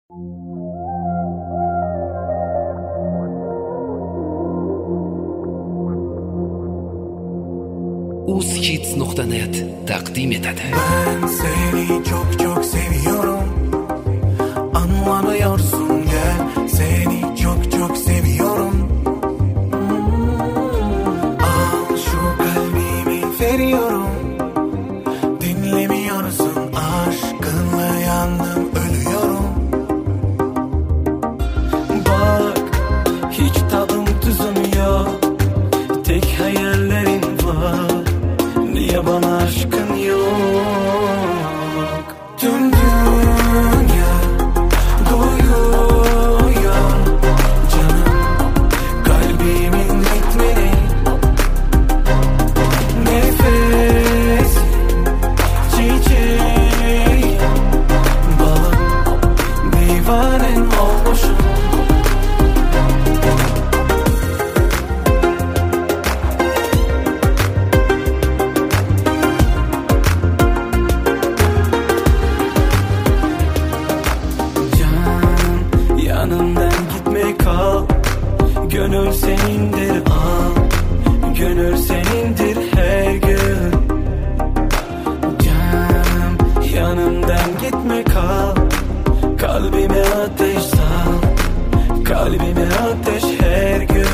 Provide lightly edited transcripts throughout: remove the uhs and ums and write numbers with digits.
Uzkids.net takdim etadi. Ben seni çok çok seviyorum. Anlamıyorsun, gel seni çok çok seviyorum. Al şu kalbimi veriyorum. Dinlemiyorsun, aşkınla yandım, ölüyorum. Bak hiç tadım tuzum yok. Tek hayallerin var. Niye bana aşkın yok? Tüm dünya duyuyor canım, kalbimin ritmini. Nefes çiçeği, balım, divanen olmuşum. Yanımdan gitme, kal. Gönül senindir, al. Gönül senindir her gün. Canım, yanımdan gitme, kal. Kalbime ateş sal. Kalbime ateş her gün.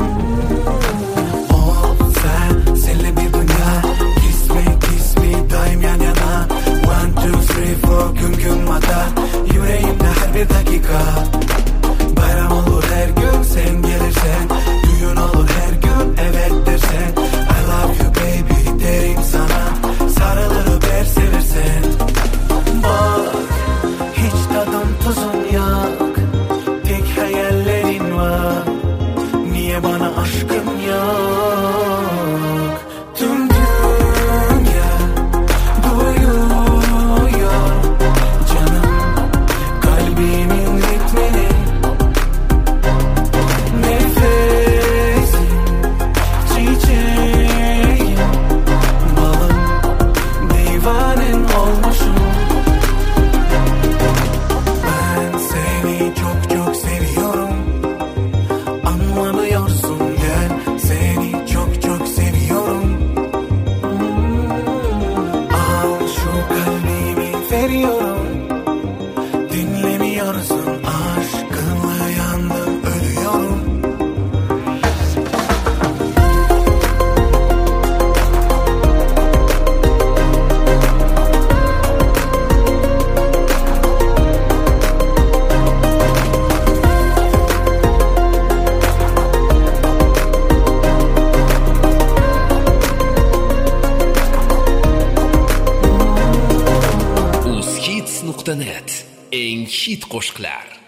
Oh sen, seninle bir dünya. Kiss me, daim yan yana. 1, 2, 3, 4, gün mata. Yüreğimde her bir dakika. Bayram olur her gün sen gelirsen. Düğün olur her gün evet dersen. I love you baby derim sana. Sarılır öper seversen. Bak hiç tadım tuzun yok. Tek hayallerin var. Niye bana aşkın yok? Tüm dünya duyuyor canım, kalbimin ritmini. Nefesim çiçeğim, balım, divanen olmuşum. Ben seni çok çok seviyorum. Anlamıyorsun, gel seni çok çok seviyorum. Al şu kalbimi veriyorum. Dinlemiyorsun, aşkınla yandım, ölüyorum. Uzkids.net eng hit qo'shiqlar.